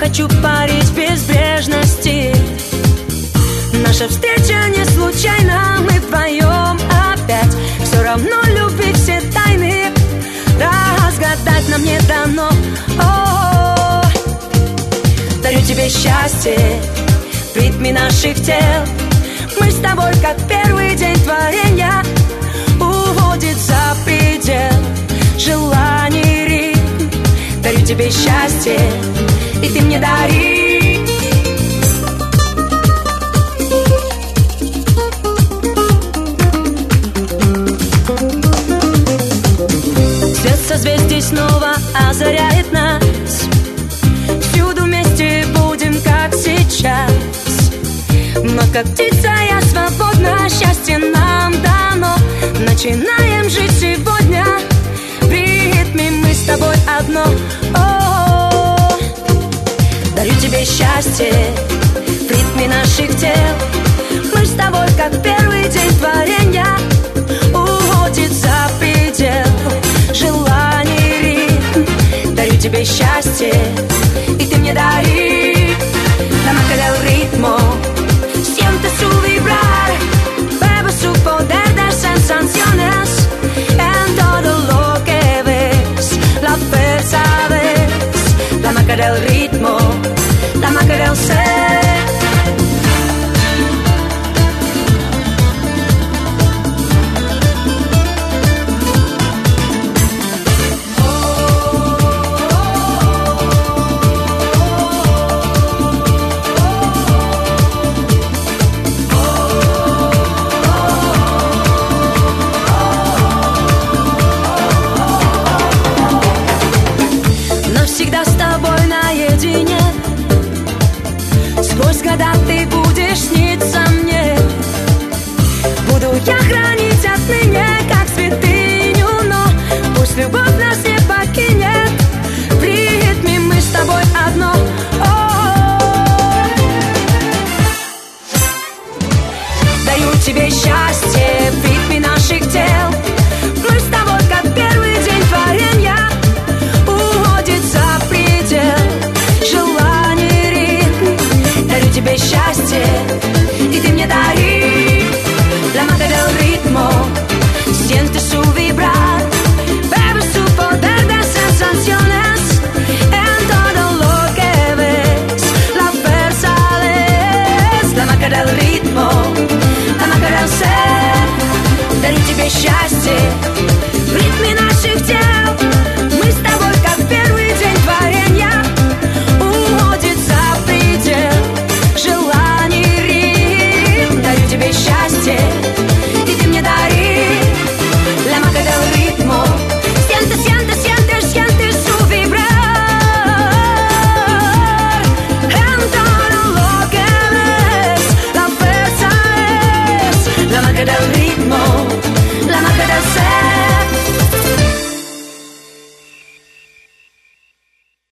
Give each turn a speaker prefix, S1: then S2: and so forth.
S1: хочу парить в безбрежности. Наша встреча не случайна, мы вдвоем опять. Все равно любви все тайны разгадать нам не дано. О-о-о. Дарю тебе счастье в ритме наших тел. Мы с тобой, как первый день творения, уводит за предел желаний ритм. Дарю тебе счастье, и ты мне дари. Свет созвездий снова озаряет нас. Всюду вместе будем, как сейчас. Но как птица я свободна, счастье нам дано. Начинаем жить сегодня, в ритме мы с тобой одно. О-о-о. Дарю тебе счастье в ритме наших тел. Мы с тобой, как первый день творения, уводит за предел желаний ритм. Дарю тебе счастье, y te me daré la magia del ritmo. Siente su vibrar, bebe su poder de sensaciones. En todo lo que ves, la fuerza ves. La magia del ritmo, la magia del ser. Всегда с тобой наедине. Сквозь года ты будешь сниться